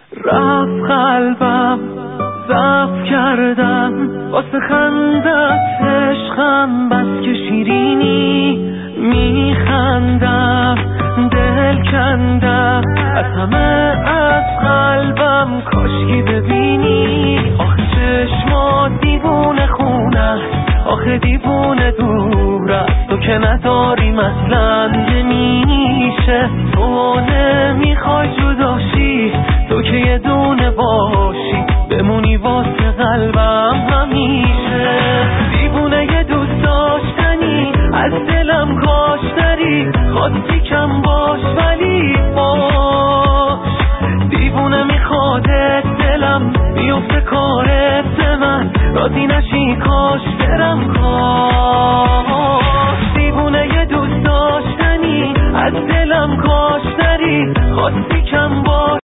رفت قلبم ضعف کردم واسه خندت عشقم بس که شیرینی میخندم دل کندم از همه از قلبم کاشکی ببینی آخه چشمات دیوونه خونه آخه دیوونه دور است تو که نداری مثلا نمیشه تو نمیخوای جداشی تو که یه دونه باشی بمونی واسه قلبم همیشه دیوونه یه دوست داشتنی از دلم کاش داری خواستی کم باش ولی باش دیوونه میخوادت دلم بیفته کارت من راضی نشی کاش برم کاش دیوونه یه دوست داشتنی از دلم کاش داری خواستی کم باش